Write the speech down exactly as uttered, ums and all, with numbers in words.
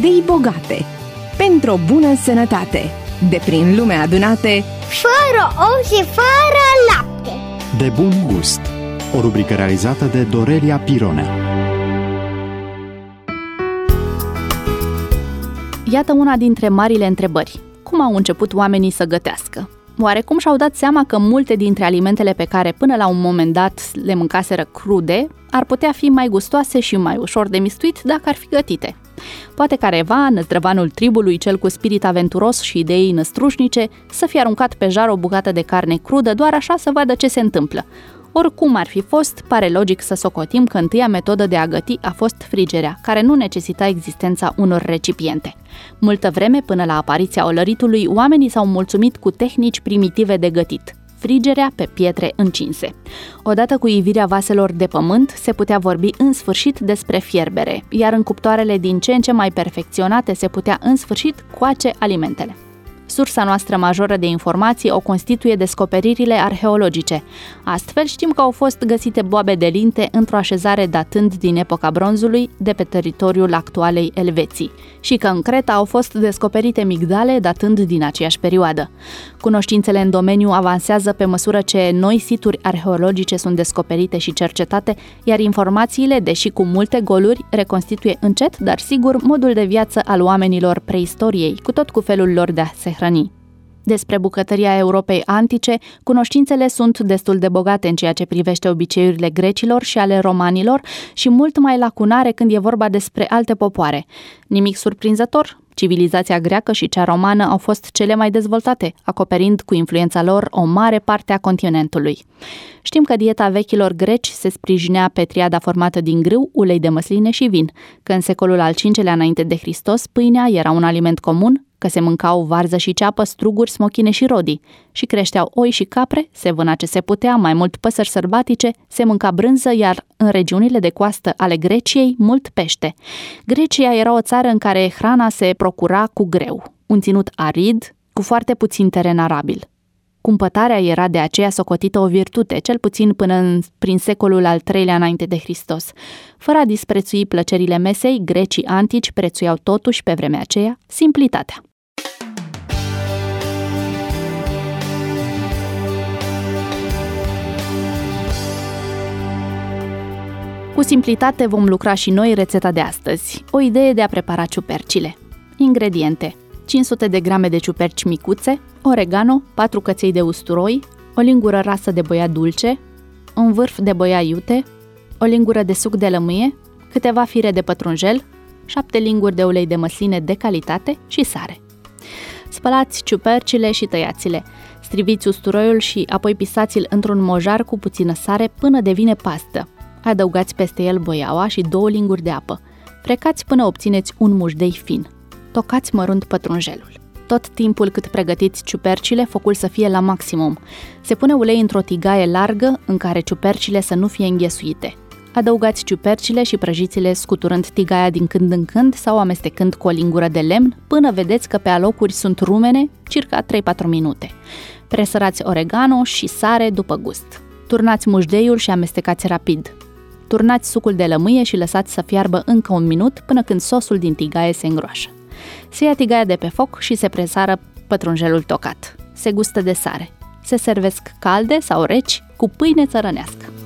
idei bogate, pentru o bună sănătate, de prin lume adunate, fără ou și fără lapte. De bun gust. O rubrică realizată de Dorelia Pirone. Iată una dintre marile întrebări. Cum au început oamenii să gătească? Oare cum și-au dat seama că multe dintre alimentele pe care până la un moment dat le mâncaseră crude ar putea fi mai gustoase și mai ușor de mistuit dacă ar fi gătite? Poate careva, năzdrăvanul tribului, cel cu spirit aventuros și idei năstrușnice, să fie aruncat pe jar o bucată de carne crudă doar așa să vadă ce se întâmplă. Oricum ar fi fost, pare logic să socotim că întâia metodă de a găti a fost frigerea, care nu necesita existența unor recipiente. Multă vreme, până la apariția olăritului, oamenii s-au mulțumit cu tehnici primitive de gătit. Frigerea pe pietre încinse. Odată cu ivirea vaselor de pământ, se putea vorbi în sfârșit despre fierbere, iar în cuptoarele din ce în ce mai perfecționate se putea în sfârșit coace alimentele. Sursa noastră majoră de informații o constituie descoperirile arheologice. Astfel știm că au fost găsite boabe de linte într-o așezare datând din epoca bronzului de pe teritoriul actualei Elveții și că în Creta au fost descoperite migdale datând din aceeași perioadă. Cunoștințele în domeniu avansează pe măsură ce noi situri arheologice sunt descoperite și cercetate, iar informațiile, deși cu multe goluri, reconstituie încet, dar sigur, modul de viață al oamenilor preistoriei, cu tot cu felul lor de a se hrăni. Despre bucătăria Europei antice, cunoștințele sunt destul de bogate în ceea ce privește obiceiurile grecilor și ale romanilor și mult mai lacunare când e vorba despre alte popoare. Nimic surprinzător, civilizația greacă și cea romană au fost cele mai dezvoltate, acoperind cu influența lor o mare parte a continentului. Știm că dieta vechilor greci se sprijinea pe triada formată din grâu, ulei de măsline și vin, că în secolul al cincilea înainte de Hristos pâinea era un aliment comun, că se mâncau varză și ceapă, struguri, smochine și rodii, și creșteau oi și capre, se vâna ce se putea, mai mult păsări sălbatice, se mânca brânză, iar în regiunile de coastă ale Greciei, mult pește. Grecia era o țară în care hrana se procura cu greu, un ținut arid, cu foarte puțin teren arabil. Cumpătarea era de aceea socotită o virtute, cel puțin până în, prin secolul al treilea înainte de Hristos. Fără a disprețui plăcerile mesei, grecii antici prețuiau totuși pe vremea aceea simplitatea. Cu simplitate vom lucra și noi rețeta de astăzi, o idee de a prepara ciupercile. Ingrediente: cinci sute de grame de ciuperci micuțe, oregano, patru căței de usturoi, o lingură rasă de boia dulce, un vârf de boia iute, o lingură de suc de lămâie, câteva fire de pătrunjel, șapte linguri de ulei de măsline de calitate și sare. Spălați ciupercile și tăiați-le. Striviți usturoiul și apoi pisați-l într-un mojar cu puțină sare până devine pastă. Adăugați peste el boiaua și două linguri de apă. Frecați până obțineți un mușdei fin. Tocați mărunt pătrunjelul. Tot timpul cât pregătiți ciupercile, focul să fie la maximum. Se pune ulei într-o tigaie largă în care ciupercile să nu fie înghesuite. Adăugați ciupercile și prăjiți-le scuturând tigaia din când în când sau amestecând cu o lingură de lemn până vedeți că pe alocuri sunt rumene, circa trei patru minute. Presărați oregano și sare după gust. Turnați mușdeiul și amestecați rapid. Turnați sucul de lămâie și lăsați să fiarbă încă un minut până când sosul din tigaie se îngroașă. Se ia tigaia de pe foc și se presară pătrunjelul tocat. Se gustă de sare. Se servesc calde sau reci cu pâine țărănească.